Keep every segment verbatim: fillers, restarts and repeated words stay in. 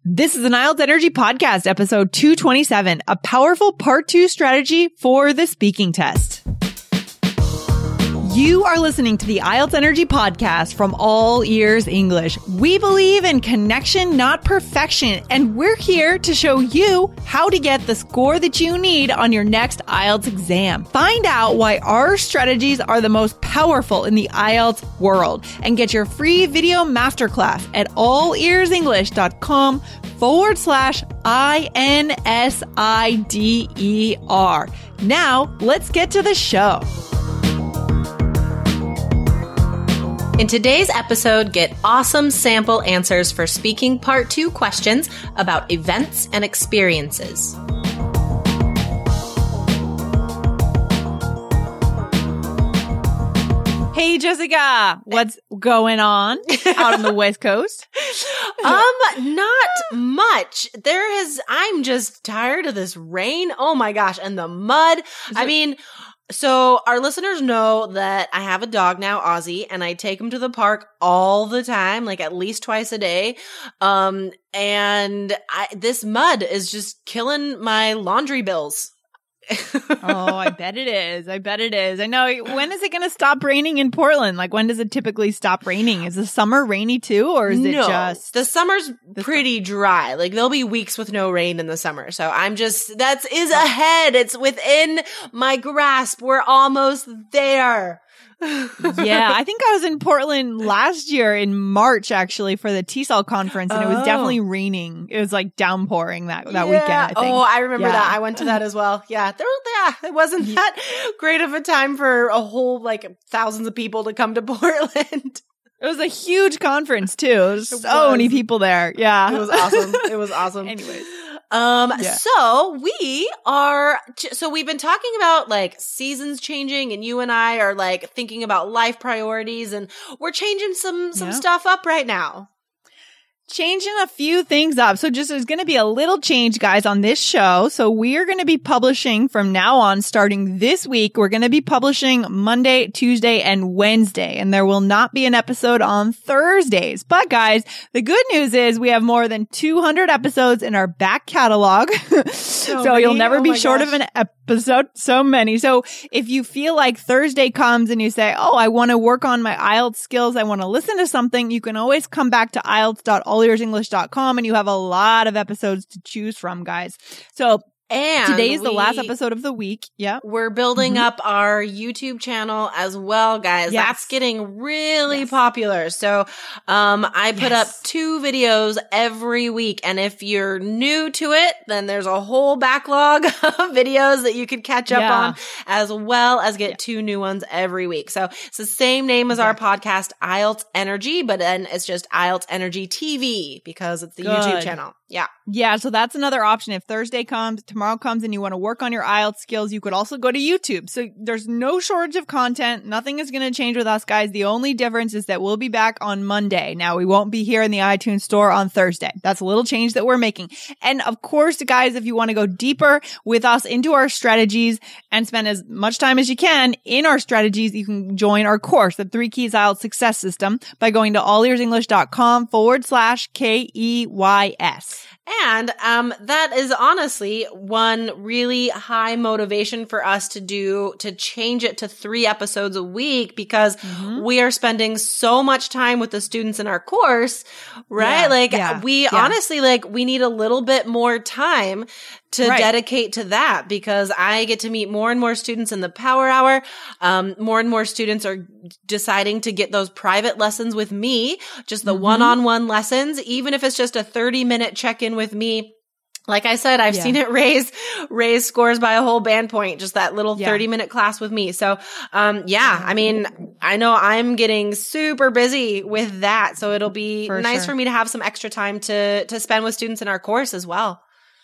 This is an I E L T S Energy Podcast, episode two twenty-seven, a powerful part two strategy for the speaking test. You are listening to the I E L T S Energy Podcast from All Ears English. We believe in connection, not perfection, and we're here to show you how to get the score that you need on your next I E L T S exam. Find out why our strategies are the most powerful in the I E L T S world and get your free video masterclass at allearsenglish.com forward slash I N S I D E R. Now, let's get to the show. In today's episode, get awesome sample answers for speaking part two questions about events and experiences. Hey, Jessica, what's going on out on the West Coast? Um, not much. There has, I'm just tired of this rain. Oh my gosh. And the mud. I mean, so our listeners know that I have a dog now, Ozzy, and I take him to the park all the time, like at least twice a day. Um, and I, this mud is just killing my laundry bills. Oh, I bet it is. I bet it is. I know. When is it going to stop raining in Portland? Like, when does it typically stop raining? Is the summer rainy too, or is it no, just the summer's pretty dry? Like, there'll be weeks with no rain in the summer. So I'm just that is ahead. It's within my grasp. We're almost there. Yeah, I think I was in Portland last year in March, actually, for the T S O L conference, and oh. it was definitely raining. It was like downpouring that, that yeah. weekend, I think. Oh, I remember yeah. that. I went to that as well. Yeah, there was, yeah, it wasn't that great of a time for a whole, like, thousands of people to come to Portland. It was a huge conference, too. There was so many people there. Yeah. It was awesome. It was awesome. Anyways. Um, yeah. so we are, so we've been talking about like seasons changing, and you and I are like thinking about life priorities, and we're changing some, some yeah. stuff up right now. Changing a few things up. So just there's going to be a little change, guys, on this show. So we are going to be publishing from now on, starting this week. We're going to be publishing Monday, Tuesday, and Wednesday. And there will not be an episode on Thursdays. But guys, the good news is we have more than two hundred episodes in our back catalog. so so you'll never oh be short gosh. of an episode. So many. So if you feel like Thursday comes and you say, oh, I want to work on my I E L T S skills, I want to listen to something, you can always come back to I E L T S dot all ears english dot com and you have a lot of episodes to choose from, guys. So and today is the we, last episode of the week. Yeah. We're building mm-hmm. up our YouTube channel as well, guys. Yes. That's getting really yes. popular. So, um, I put yes. up two videos every week. And if you're new to it, then there's a whole backlog of videos that you could catch up yeah. on, as well as get yeah. two new ones every week. So it's the same name as exactly. our podcast, I E L T S Energy, but then it's just I E L T S Energy T V because it's the Good. YouTube channel. Yeah. Yeah. So that's another option. If Thursday comes, tomorrow comes, and you want to work on your I E L T S skills, you could also go to YouTube. So there's no shortage of content. Nothing is going to change with us, guys. The only difference is that we'll be back on Monday. Now, we won't be here in the iTunes store on Thursday. That's a little change that we're making. And of course, guys, if you want to go deeper with us into our strategies and spend as much time as you can in our strategies, you can join our course, the Three Keys I E L T S Success System, by going to allearsenglish.com forward slash K E Y S. And um, that is honestly one really high motivation for us to do, to change it to three episodes a week, because mm-hmm. we are spending so much time with the students in our course, right? Yeah, like yeah, we yeah. honestly, like we need a little bit more time to right. dedicate to that, because I get to meet more and more students in the Power Hour. Um, more and more students are deciding to get those private lessons with me, just the mm-hmm. one-on-one lessons, even if it's just a thirty minute check-in with me. Like I said, I've yeah. seen it raise, raise scores by a whole band point, just that little yeah. thirty minute class with me. So, um, yeah, I mean, I know I'm getting super busy with that. So it'll be for nice sure. for me to have some extra time to, to spend with students in our course as well.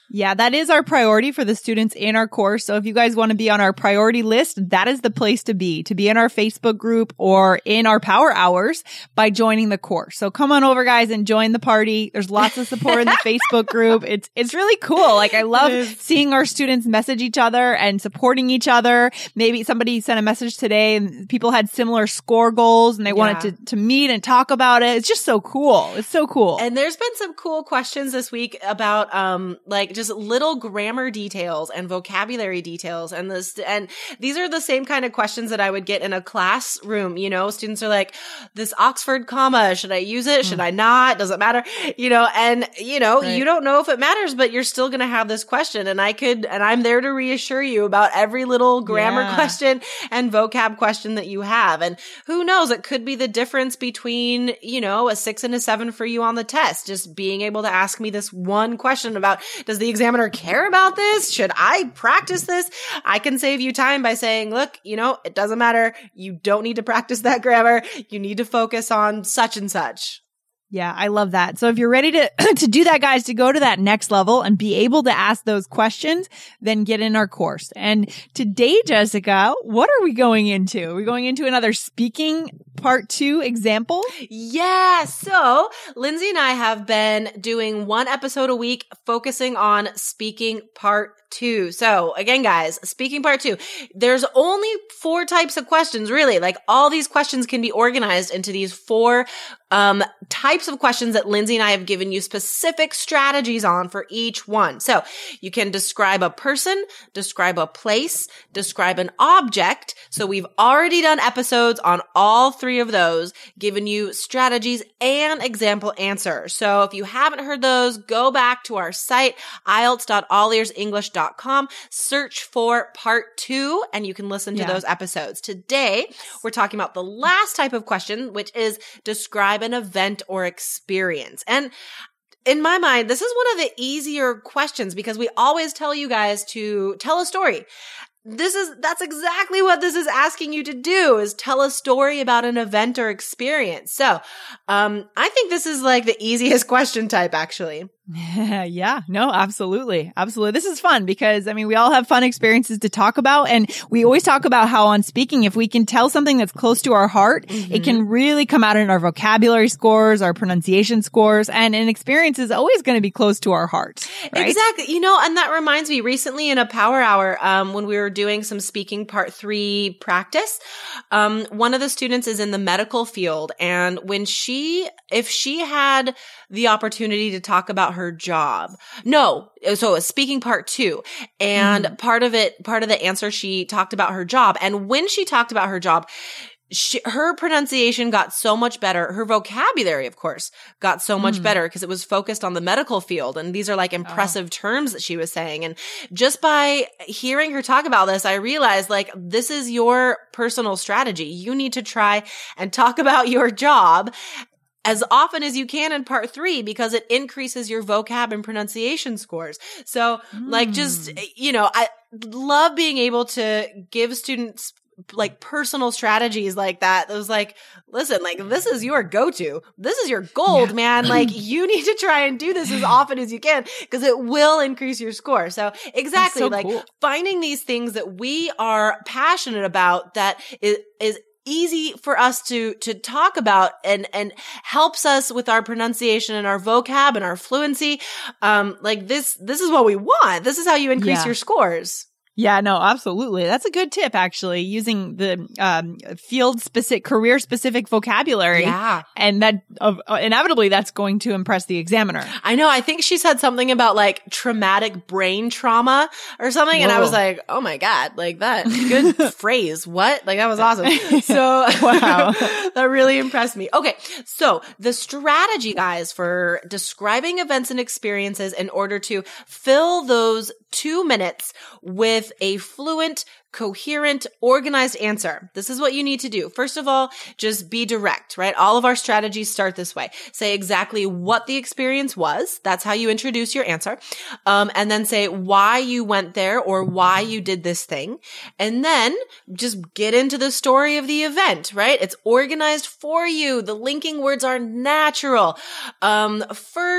Yeah, that is our priority for the students in our course. So if you guys want to be on our priority list, that is the place to be, to be in our Facebook group or in our power hours by joining the course. So come on over, guys, and join the party. There's lots of support in the Facebook group. It's, it's really cool. Like, I love seeing our students message each other and supporting each other. Maybe somebody sent a message today and people had similar score goals and they yeah. wanted to, to meet and talk about it. It's just so cool. It's so cool. And there's been some cool questions this week about, um, like, just little grammar details and vocabulary details. And this, and these are the same kind of questions that I would get in a classroom. You know, students are like, this Oxford comma, should I use it? Mm. Should I not? Does it matter? You know, and you know, right. you don't know if it matters, but you're still going to have this question. And I could, and I'm there to reassure you about every little grammar yeah. question and vocab question that you have. And who knows, it could be the difference between, you know, a six and a seven for you on the test. Just being able to ask me this one question about, does the examiner care about this? Should I practice this? I can save you time by saying, look, you know, it doesn't matter. You don't need to practice that grammar. You need to focus on such and such. Yeah, I love that. So if you're ready to, to do that, guys, to go to that next level and be able to ask those questions, then get in our course. And today, Jessica, what are we going into? Are we going into another speaking part two example? Yeah. So Lindsay and I have been doing one episode a week focusing on speaking part two. So again, guys, speaking part two, there's only four types of questions, really. Like, all these questions can be organized into these four um, types of questions that Lindsay and I have given you specific strategies on for each one. So you can describe a person, describe a place, describe an object. So we've already done episodes on all three of those, given you strategies and example answers. So if you haven't heard those, go back to our site, I E L T S dot all ears english dot com, search for part two, and you can listen to yeah. those episodes. Today, we're talking about the last type of question, which is describe an event or experience. And in my mind, this is one of the easier questions because we always tell you guys to tell a story. This is, that's exactly what this is asking you to do, is tell a story about an event or experience. So, um, I think this is like the easiest question type, actually. Yeah, no, absolutely. Absolutely. This is fun because, I mean, we all have fun experiences to talk about. And we always talk about how on speaking, if we can tell something that's close to our heart, mm-hmm. it can really come out in our vocabulary scores, our pronunciation scores, and an experience is always going to be close to our heart. Right? Exactly. You know, and that reminds me, recently in a power hour, um, when we were doing some speaking part three practice, um, one of the students is in the medical field. And when she, if she had the opportunity to talk about her job. No, so a speaking part two. And mm. part of it, part of the answer, she talked about her job. And when she talked about her job, she, her pronunciation got so much better. Her vocabulary, of course, got so much mm. better because it was focused on the medical field. And these are like impressive oh. terms that she was saying. And just by hearing her talk about this, I realized, like, this is your personal strategy. You need to try and talk about your job as often as you can in part three, because it increases your vocab and pronunciation scores. So mm. like, just, you know, I love being able to give students like personal strategies like that. It was like, listen, like, this is your go-to. This is your gold, yeah. man. Like, you need to try and do this as often as you can because it will increase your score. So exactly, so like cool. finding these things that we are passionate about that is, is easy for us to, to talk about and, and helps us with our pronunciation and our vocab and our fluency. Um, like this, this is what we want. This is how you increase yeah. your scores. Yeah, no, absolutely. That's a good tip, actually, using the um, field-specific, career-specific vocabulary. Yeah. And that uh, inevitably that's going to impress the examiner. I know. I think she said something about like traumatic brain trauma or something. Whoa. And I was like, oh my God, like that. Good phrase. What? Like that was awesome. So wow, that really impressed me. Okay. So the strategy, guys, for describing events and experiences in order to fill those two minutes with a fluent, coherent, organized answer. This is what you need to do. First of all, just be direct, right? All of our strategies start this way. Say exactly what the experience was. That's how you introduce your answer. Um, and then say why you went there or why you did this thing. And then just get into the story of the event, right? It's organized for you. The linking words are natural. Um, first,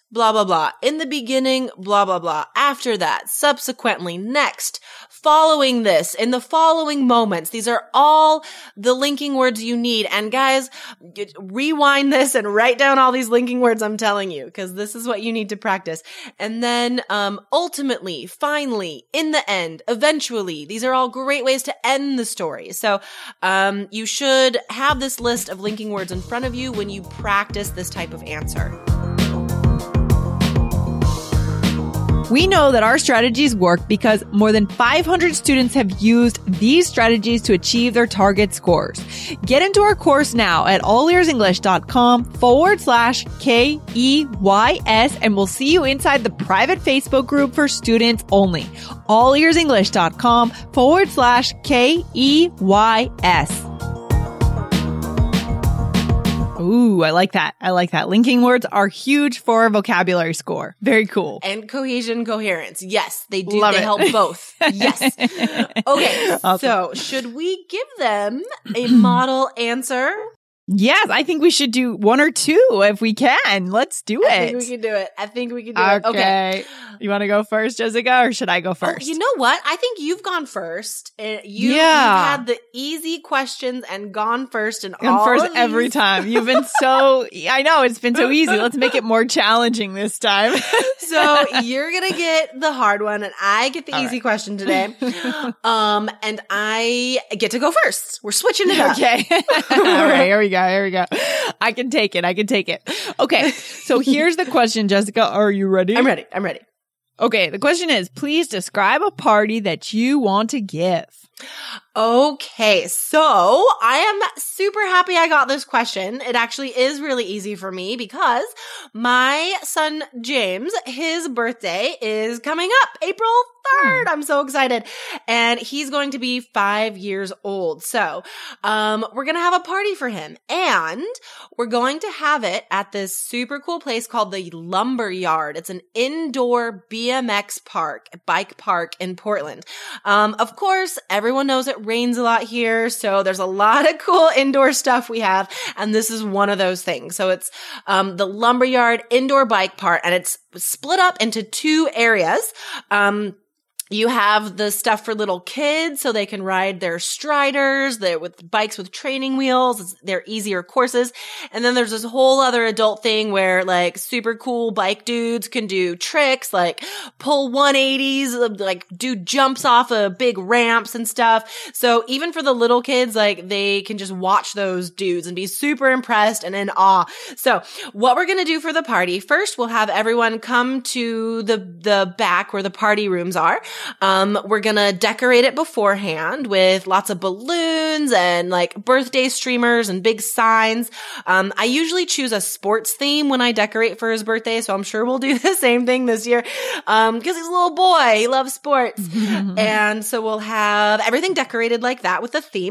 blah, blah, blah. In the beginning, blah, blah, blah. After that, subsequently, next, following this, in the following moments. These are all the linking words you need. And guys, rewind this and write down all these linking words I'm telling you, because this is what you need to practice. And then, um, ultimately, finally, in the end, eventually, these are all great ways to end the story. So, um, you should have this list of linking words in front of you when you practice this type of answer. We know that our strategies work because more than five hundred students have used these strategies to achieve their target scores. Get into our course now at allearsenglish.com forward slash K E Y S, and we'll see you inside the private Facebook group for students only. allearsenglish.com forward slash K E Y S. Ooh, I like that. I like that. Linking words are huge for a vocabulary score. Very cool. And cohesion, coherence. Yes, they do. Love they it. help both. Yes. Okay. Awesome. So should we give them a model answer? Yes, I think we should do one or two if we can. Let's do it. I think we can do it. I think we can do okay. it. Okay. You want to go first, Jessica, or should I go first? Oh, you know what? I think you've gone first. Uh, You, Yeah. You've had the easy questions and gone first and I'm all first of every these. time. You've been so, I know, it's been so easy. Let's make it more challenging this time. So you're going to get the hard one and I get the All easy right. question today. Um, and I get to go first. We're switching it up. Okay. All right. Here we go. Here we go. I can take it. I can take it. Okay. So here's the question, Jessica. Are you ready? I'm ready. I'm ready. Okay. The question is, please describe a party that you want to give. Okay, so I am super happy I got this question. It actually is really easy for me because my son James, his birthday is coming up April third. I'm so excited. And he's going to be five years old. So, um, we're going to have a party for him and we're going to have it at this super cool place called the Lumber Yard. It's an indoor B M X park, bike park in Portland. Um, of course, everyone knows it rains a lot here. So there's a lot of cool indoor stuff we have. And this is one of those things. So it's, um, the Lumberyard indoor bike park and it's split up into two areas. Um, You have the stuff for little kids so they can ride their striders, they're with bikes with training wheels. It's, they're easier courses. And then there's this whole other adult thing where like super cool bike dudes can do tricks like pull one eighties, like do jumps off of big ramps and stuff. So even for the little kids, like they can just watch those dudes and be super impressed and in awe. So what we're going to do for the party, first we'll have everyone come to the, the back where the party rooms are. Um, we're gonna decorate it beforehand with lots of balloons and like birthday streamers and big signs. Um, I usually choose a sports theme when I decorate for his birthday, so I'm sure we'll do the same thing this year. Um, cause he's a little boy. He loves sports. And so we'll have everything decorated like that with a theme.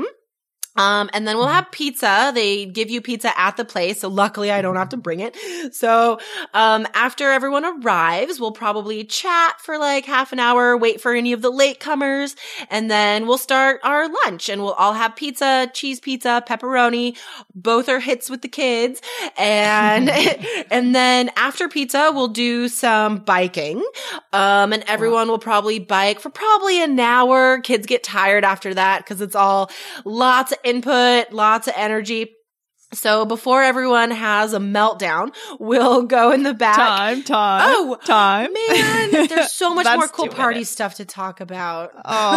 Um, and then we'll have pizza. They give you pizza at the place. So luckily I don't have to bring it. So, um, after everyone arrives, we'll probably chat for like half an hour, wait for any of the latecomers, and then we'll start our lunch and we'll all have pizza, cheese pizza, pepperoni. Both are hits with the kids. And, and then after pizza, we'll do some biking. Um, and everyone will probably bike for probably an hour. Kids get tired after that because it's all lots of input, lots of energy. So before everyone has a meltdown, we'll go in the back. Time, time. Oh, time. Man, there's so much That's more cool two party minutes. stuff to talk about.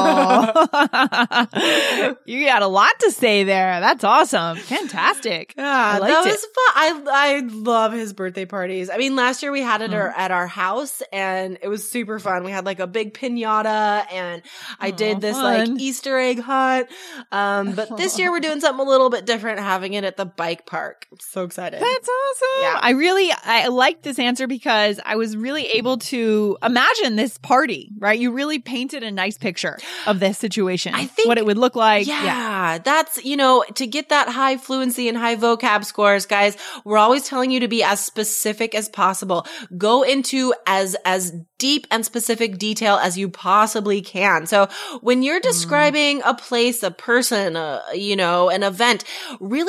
Oh, you got a lot to say there. That's awesome. Fantastic. Yeah, I that liked was it. fun. I I love his birthday parties. I mean, last year we had it Mm. at our house and it was super fun. We had like a big piñata and I Aw, did this fun. like Easter egg hunt. Um, but this year we're doing something a little bit different, having it at the bike park. I'm so excited. That's awesome. Yeah. I really, I liked this answer because I was really able to imagine this party, right? You really painted a nice picture of this situation. I think- what it would look like. Yeah, that's, you know, to get that high fluency and high vocab scores, guys, we're always telling you to be as specific as possible. Go into as, as deep and specific detail as you possibly can. So when you're describing a place, a person, a, you know, an event, really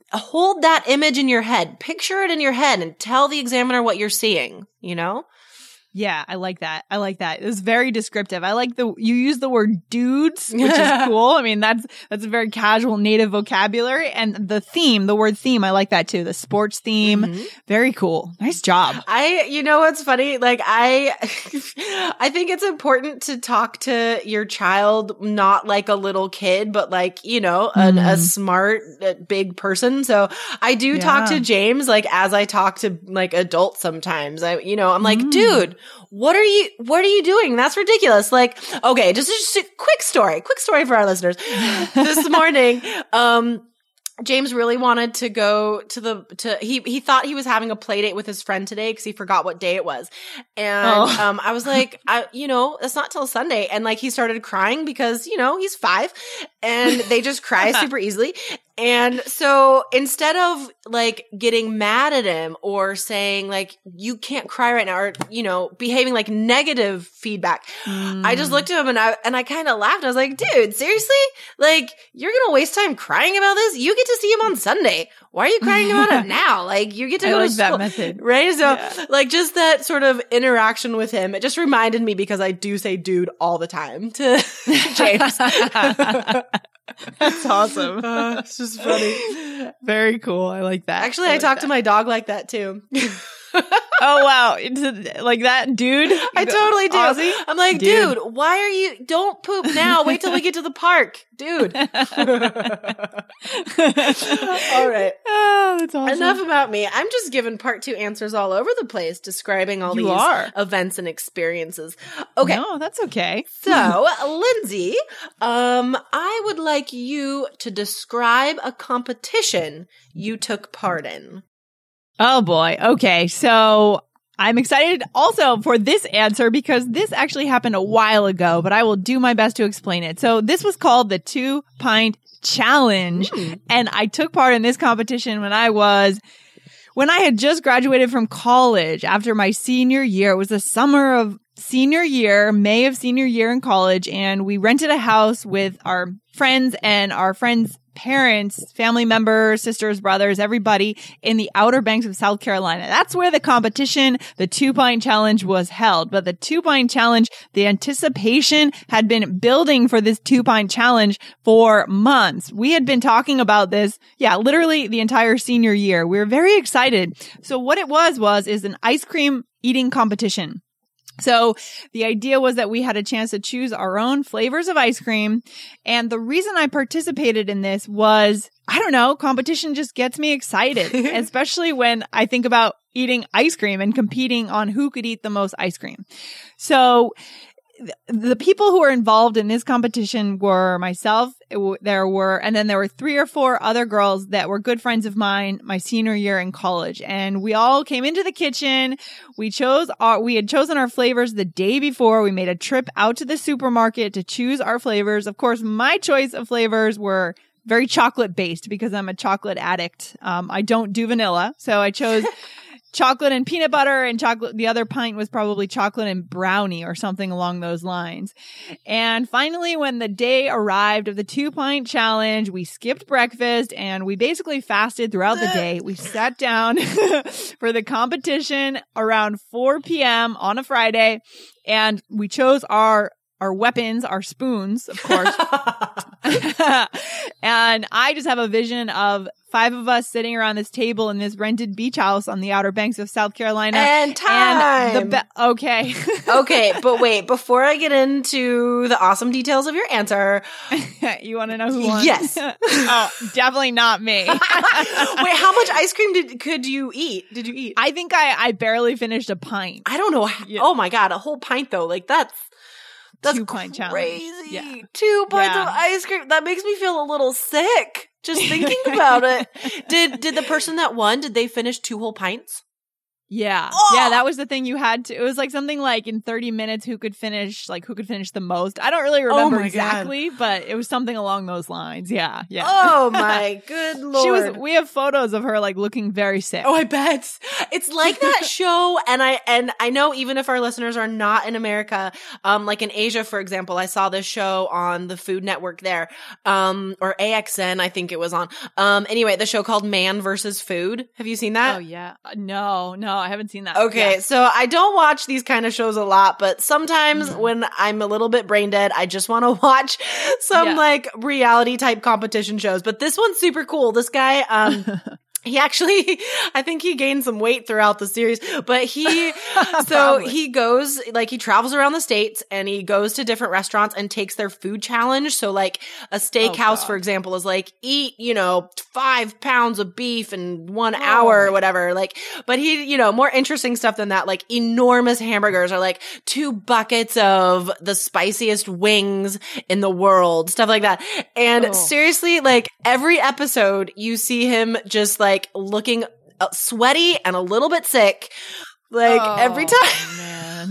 hold that image in your head. Picture it in your head and tell the examiner what you're seeing, you know? Yeah, I like that. I like that. It was very descriptive. I like the you use the word dudes, which is cool. I mean, that's that's a very casual native vocabulary. And the theme, the word theme, I like that too. The sports theme. Mm-hmm. Very cool. Nice job. I you know what's funny? Like I I think it's important to talk to your child not like a little kid, but like, you know, an, mm. a smart uh, big person. So I do yeah. talk to James like as I talk to like adults sometimes. I you know, I'm like, mm. dude, What are you, what are you doing? That's ridiculous. Like, okay, just, just a quick story, quick story for our listeners. This morning, um, James really wanted to go to the, to, he, he thought he was having a play date with his friend today because he forgot what day it was. And, oh. um, I was like, I, you know, it's not till Sunday. And like, he started crying because, you know, he's five and they just cry super easily. And so instead of like getting mad at him or saying like, you can't cry right now or, you know, behaving like negative feedback, mm. I just looked at him and I, and I kind of laughed. I was like, dude, seriously? Like, you're going to waste time crying about this? You get to see him on Sunday. Why are you crying about it now? Like, you get to I go like to school. That method. Right? So yeah. like just that sort of interaction with him, it just reminded me because I do say dude all the time to James. That's awesome. Uh, it's just funny. Very cool. I like that. Actually, I, I like talk that. to my dog like that too. Oh, wow. It's like that, dude? I totally do. Ozzy? I'm like, dude. dude, why are you, don't poop now. Wait till we get to the park. Dude. All right. Oh, that's awesome. Enough about me. I'm just giving part two answers all over the place, describing all you these are. events and experiences. Okay. No, that's okay. So, Lindsay, um, I would like you to describe a competition you took part in. Oh boy. Okay. So I'm excited also for this answer because this actually happened a while ago, but I will do my best to explain it. So this was called the Two Pint Challenge. Mm. And I took part in this competition when I was, when I had just graduated from college after my senior year. It was the summer of senior year, May of senior year in college. And we rented a house with our friends and our friends' parents, family members, sisters, brothers, everybody in the Outer Banks of South Carolina. That's where the competition, the Two Pint Challenge, was held. But the Two Pint Challenge, the anticipation had been building for this Two Pint Challenge for months. We had been talking about this, yeah, literally the entire senior year. We were very excited. So what it was, was, is an ice cream eating competition. So the idea was that we had a chance to choose our own flavors of ice cream. And the reason I participated in this was, I don't know, competition just gets me excited, especially when I think about eating ice cream and competing on who could eat the most ice cream. So the people who were involved in this competition were myself, there were, and then there were three or four other girls that were good friends of mine my senior year in college. And we all came into the kitchen. We chose our, we had chosen our flavors the day before. We made a trip out to the supermarket to choose our flavors. Of course, my choice of flavors were very chocolate based because I'm a chocolate addict. Um, I don't do vanilla. So I chose chocolate and peanut butter, and chocolate. The other pint was probably chocolate and brownie or something along those lines. And finally, when the day arrived of the Two Pint Challenge, we skipped breakfast and we basically fasted throughout the day. We sat down for the competition around four p.m. on a Friday, and we chose our our weapons, our spoons, of course. And I just have a vision of five of us sitting around this table in this rented beach house on the Outer Banks of South Carolina. And time. And the be- okay. Okay, but wait, before I get into the awesome details of your answer. You want to know who won? Yes. Oh, definitely not me. Wait, how much ice cream did could you eat? Did you eat? I think I, I barely finished a pint. I don't know. How, yeah. Oh my God, a whole pint though. Like that's That's Two pint crazy. Challenge. Yeah. Two pints yeah. of ice cream. That makes me feel a little sick just thinking about it. Did did the person that won, did they finish two whole pints? Yeah. Oh! Yeah, that was the thing you had to. It was like something like in thirty minutes who could finish, like who could finish the most. I don't really remember my exactly, God. but it was something along those lines. Yeah. Yeah. Oh my good Lord. She was, we have photos of her like looking very sick. Oh, I bet. It's like that show. And I, and I know even if our listeners are not in America, um, like in Asia, for example, I saw this show on the Food Network there, um, or A X N, I think it was on. Um, anyway, the show called Man versus Food. Have you seen that? Oh yeah. Uh, No, no, I haven't seen that. Okay, Yeah. so I don't watch these kind of shows a lot, but sometimes mm-hmm. when I'm a little bit brain dead, I just want to watch some yeah. like reality type competition shows. But this one's super cool. This guy, um, he actually, I think he gained some weight throughout the series, but he, so he goes, like he travels around the States and he goes to different restaurants and takes their food challenge. So like a steakhouse, oh, for example, is like eat, you know, five pounds of beef in one oh. hour or whatever. Like, but he, you know, more interesting stuff than that, like enormous hamburgers or like two buckets of the spiciest wings in the world, stuff like that. And oh. seriously, like every episode you see him just like, like looking uh, sweaty and a little bit sick, like oh, every time. Man.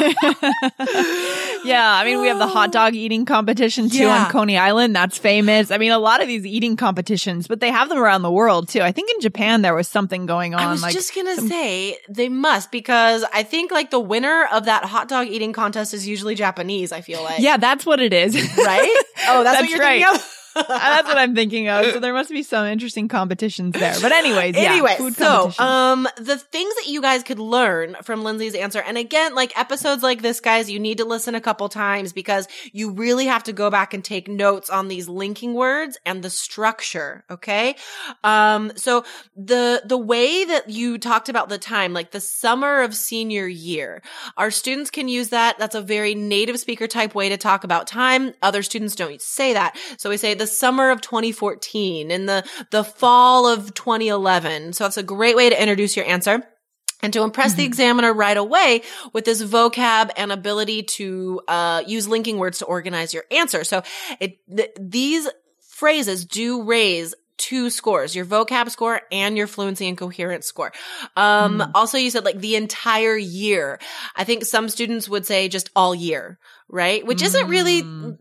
Yeah, I mean, we have the hot dog eating competition too yeah. on Coney Island. That's famous. I mean, a lot of these eating competitions, but they have them around the world too. I think in Japan there was something going on. I was like just gonna some- say they must, because I think like the winner of that hot dog eating contest is usually Japanese. I feel like. Yeah, that's what it is. Right? Oh, that's, that's what you're right. thinking of. That's what I'm thinking of. So there must be some interesting competitions there. But anyways, yeah. Anyway, food so um, the things that you guys could learn from Lindsay's answer, and again, like episodes like this, guys, you need to listen a couple times because you really have to go back and take notes on these linking words and the structure. Okay, um, so the the way that you talked about the time, like the summer of senior year, our students can use that. That's a very native speaker type way to talk about time. Other students don't say that, so we say the summer of twenty fourteen and the, the fall of twenty eleven. So that's a great way to introduce your answer and to impress mm-hmm. the examiner right away with this vocab and ability to, uh, use linking words to organize your answer. So it, th- these phrases do raise two scores, your vocab score and your fluency and coherence score. Um, mm. Also you said like the entire year. I think some students would say just all year, right? Which mm. isn't really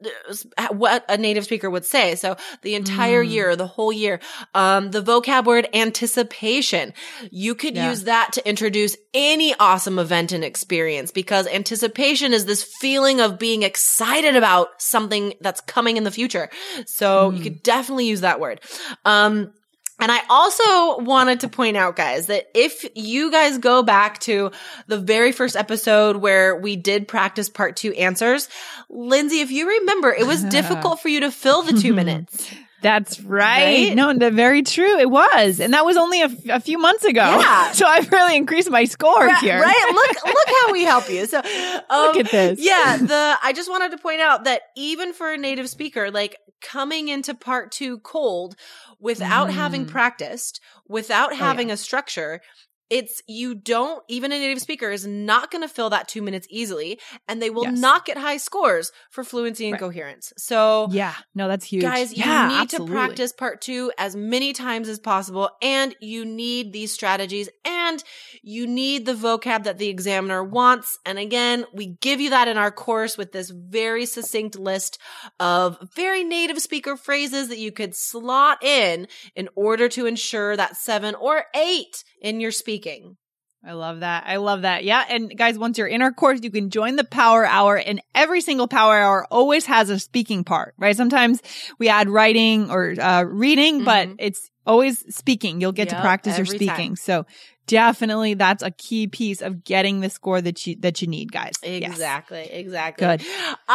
what a native speaker would say. So the entire mm. year, the whole year. Um, the vocab word anticipation. You could yeah. use that to introduce any awesome event and experience, because anticipation is this feeling of being excited about something that's coming in the future. So mm. you could definitely use that word. Um, and I also wanted to point out, guys, that if you guys go back to the very first episode where we did practice part two answers, Lindsay, if you remember, it was difficult for you to fill the two minutes. That's right. right. No, the, very true. It was. And that was only a, f- a few months ago. Yeah. So I've really increased my score right, here. Right. Look, look how we help you. So um, look at this. Yeah. The, I just wanted to point out that even for a native speaker, like coming into part two cold without mm. having practiced, without having oh, yeah. a structure, it's, you don't, even a native speaker is not going to fill that two minutes easily, and they will yes. not get high scores for fluency and right. coherence. So yeah, no, that's huge. Guys, you yeah, need absolutely. to practice part two as many times as possible, and you need these strategies, and you need the vocab that the examiner wants. And again, we give you that in our course with this very succinct list of very native speaker phrases that you could slot in in order to ensure that seven or eight in your speaking. I love that. I love that. Yeah. And guys, once you're in our course, you can join the Power Hour, and every single Power Hour always has a speaking part, right? Sometimes we add writing or uh, reading, mm-hmm. but it's always speaking. You'll get yep, to practice your speaking. Time. So definitely that's a key piece of getting the score that you that you need, guys. Exactly. Yes. Exactly. Good.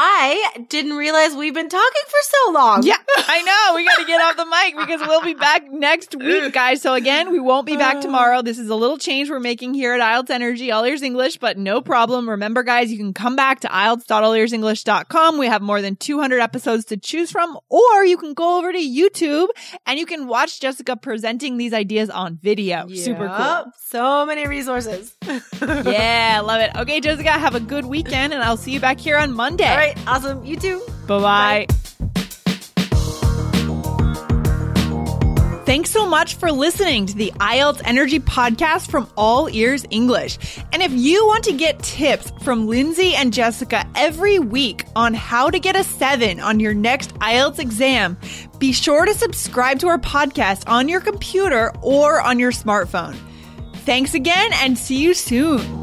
I didn't realize we've been talking for so long. Yeah, I know. We got to get off the mic because we'll be back next week, guys. So again, we won't be back tomorrow. This is a little change we're making here at I E L T S Energy, All Ears English, but no problem. Remember, guys, you can come back to I E L T S dot all ears english dot com. We have more than two hundred episodes to choose from, or you can go over to YouTube and you can watch Jessica presenting these ideas on video. Yep. Super cool. So many resources. Yeah, love it. Okay, Jessica, have a good weekend, and I'll see you back here on Monday. All right, awesome. You too. Bye-bye. Bye. Thanks so much for listening to the I E L T S Energy Podcast from All Ears English. And if you want to get tips from Lindsay and Jessica every week on how to get a seven on your next I E L T S exam, be sure to subscribe to our podcast on your computer or on your smartphone. Thanks again and see you soon.